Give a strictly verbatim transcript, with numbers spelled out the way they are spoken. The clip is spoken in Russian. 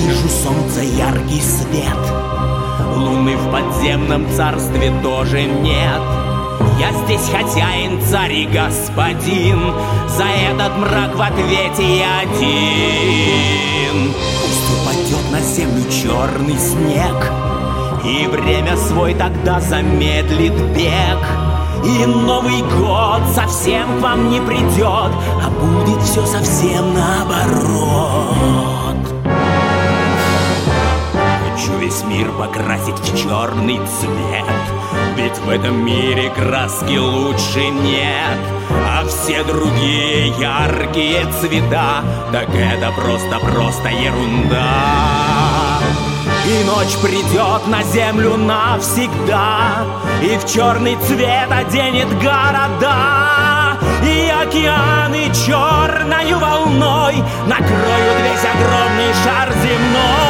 вижу солнца яркий свет, луны в подземном царстве тоже нет. Я здесь хозяин, царь и господин, за этот мрак в ответе я один. Пусть упадет на землю черный снег, и время свой тогда замедлит бег, и Новый год совсем к вам не придет, а будет все совсем наоборот. Хочу весь мир покрасить в черный цвет, ведь в этом мире краски лучше нет. А все другие яркие цвета, так это просто-просто ерунда. И ночь придет на землю навсегда, и в черный цвет оденет города, и океаны черною волной накроют весь огромный шар земной.